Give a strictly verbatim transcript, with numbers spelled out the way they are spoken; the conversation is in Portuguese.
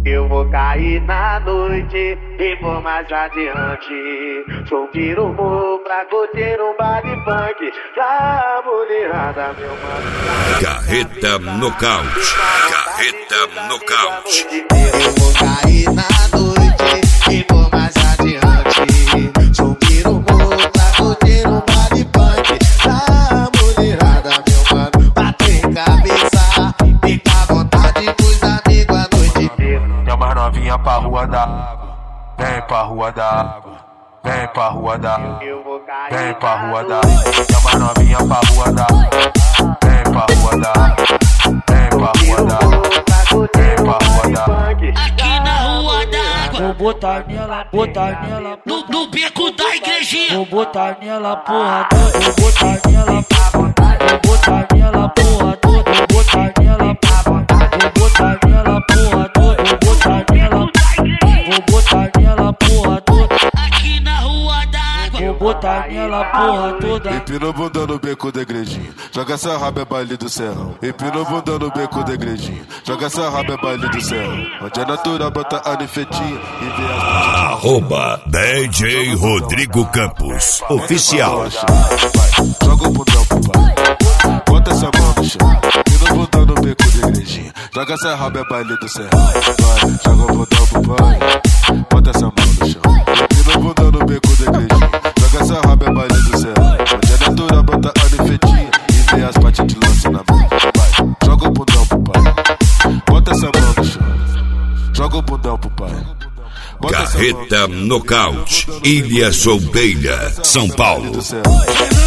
Eu vou cair na noite e vou mais adiante. Subir o morro pra curtir um baile funk da mulherada, meu mano. Carreta Nocaute. Carreta Nocaute. Eu vou cair na noite e vou mais adiante. Subir o morro pra curtir um baile funk da mulherada, meu mano. Bater cabeça, fica à vontade pros amigos a noite inteira. Chama novinha pra rua da água, vem pra rua da água, vem pra rua da água, vem pra rua da água. Chama novinha pra rua da água, vem pra rua da água, vem pra rua da água, vem pra rua da água. Aqui na rua da água, vou botar nela, botar nela no, no beco da igrejinha. Vou botar nela porra toda, vou botar nela pra vontade, vou botar nela porra toda, vou botar nela pra vontade, vou botar nela porra toda, vou botar nela, vou botar nela porra toda. Aqui na rua da água, vou botar nela porra toda. Empina o bunda no beco da igrejinha, joga essa raba é baile do serrão. Empina o bunda no beco da igrejinha, joga essa raba é baile do serrão. Onde é natural bota a nifetinha e vê as... Arroba D J Rodrigo Campos Oficial. Vai, joga o bundão pro pai, bota essa mão no chão. Empina o bundão no beco da igrejinha, joga essa raba é baile do serrão. Vai, joga o bundão pro pai, bota essa mão no chão. Empina o bundão no beco da igrejinha, joga essa raba é baile do serrão. Onde é natural bota a nifetinha e vê as patas de lança na mão. Vai, joga o bundão pro pai, bota essa mão no chão. Joga o bundão pro pai. Carreta Nocaute, Ilha Solteira, São Paulo.